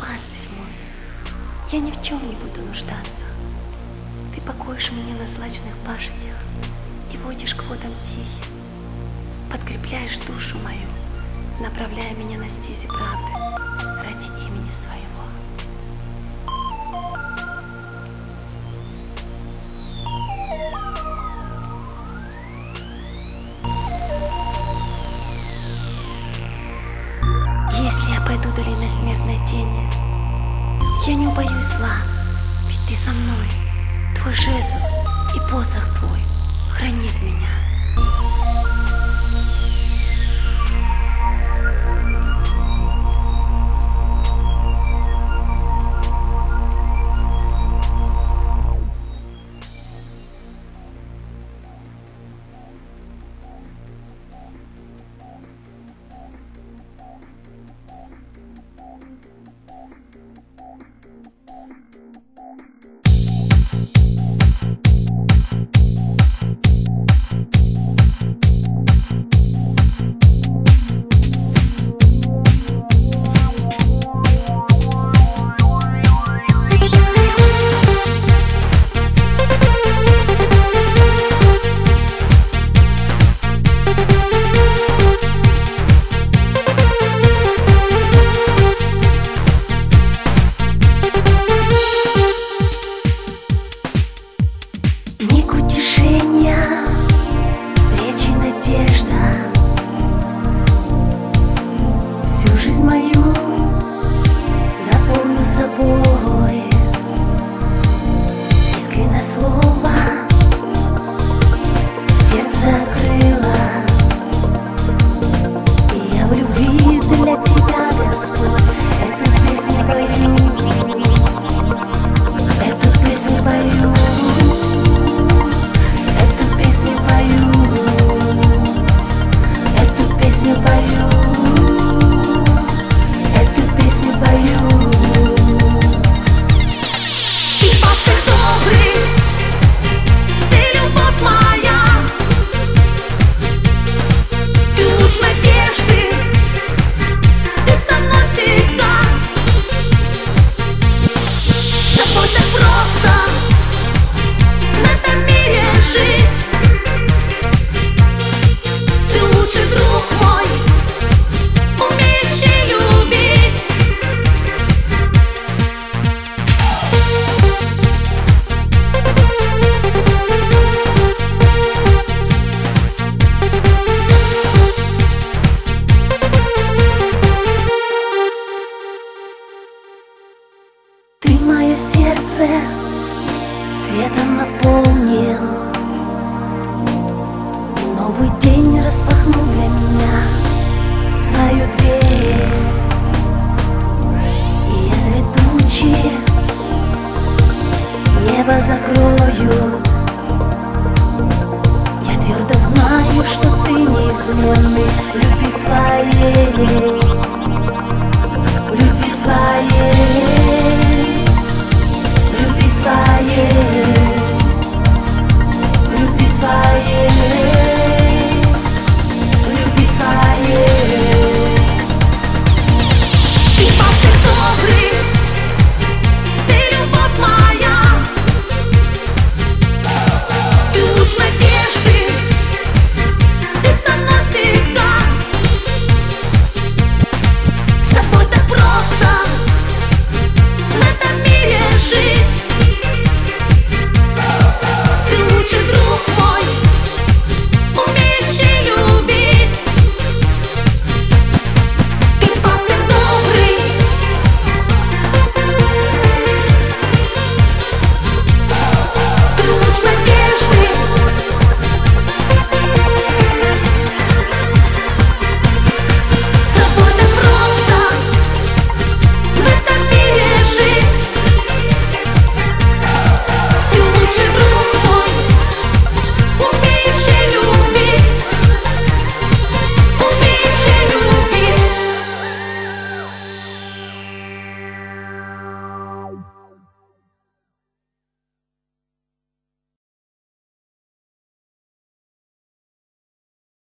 пастырь мой, я ни в чем не буду нуждаться. Ты покоишь меня на злачных пашетях и водишь к водам тихим, подкрепляешь душу мою, направляя меня на стези правды ради имени своего. Если я пойду долиной смертной тени, я не убоюсь зла, ведь ты со мной. Твой жезл и посох твой хранит меня. Слово сердце открыло, и я в любви для тебя, Господь, эту песню пою, эту песню пою, эту песню пою, эту песню пою, эту песню пою. Ты пастырь добрый, ты любовь моя, ты луч надежды, ты со мной всегда. С тобой так просто в этом мире жить. Ты лучший друг мой, умеющий любить. Ты мое сердце светом наполнил, и новый день распахнул для меня свою дверь. И если тучи небо закроют, я твердо знаю, что ты неизменный в любви своей, в любви своей, в любви своей.